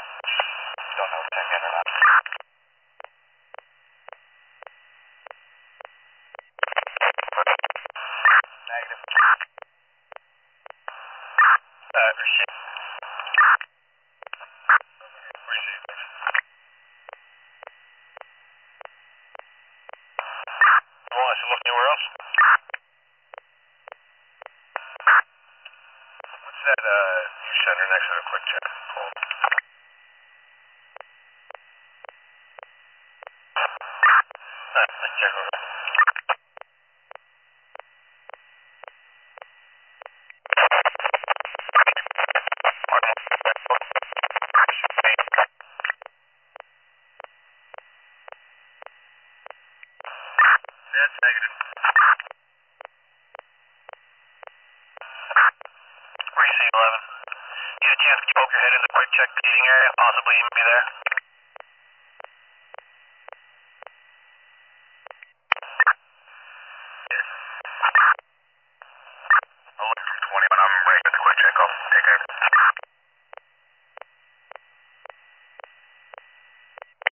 Don't know if check in or not. Negative. Receive. Receive. You want us to look anywhere else? What's that new center next to the quick check? Cool. Let's check over there. That's negative. Receive 11. You had a chance to poke your head in the quick check seating area, possibly even be there? Yes. I'll look from 20 when I'm ready with the quick check. I'll take care.